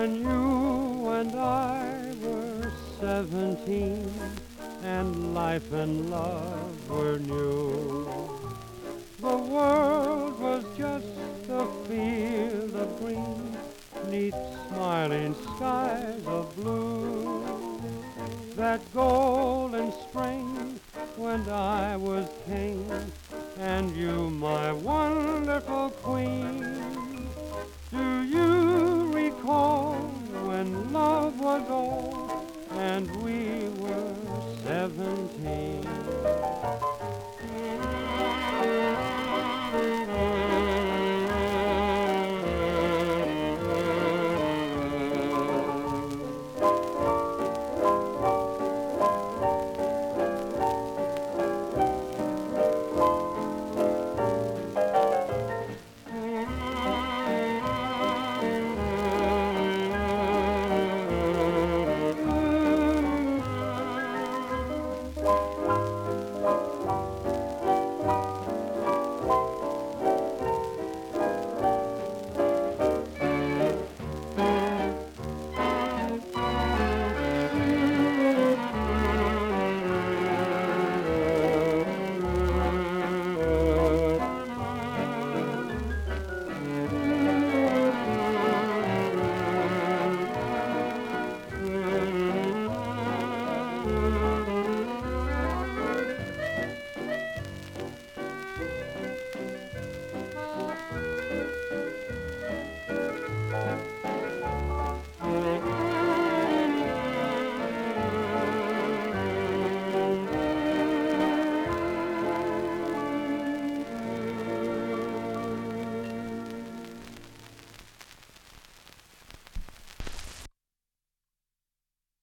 when you and I were 17 and life and love were new. The world was just a field of green, neath smiling skies of blue. That golden spring when I was king and you my wonderful queen.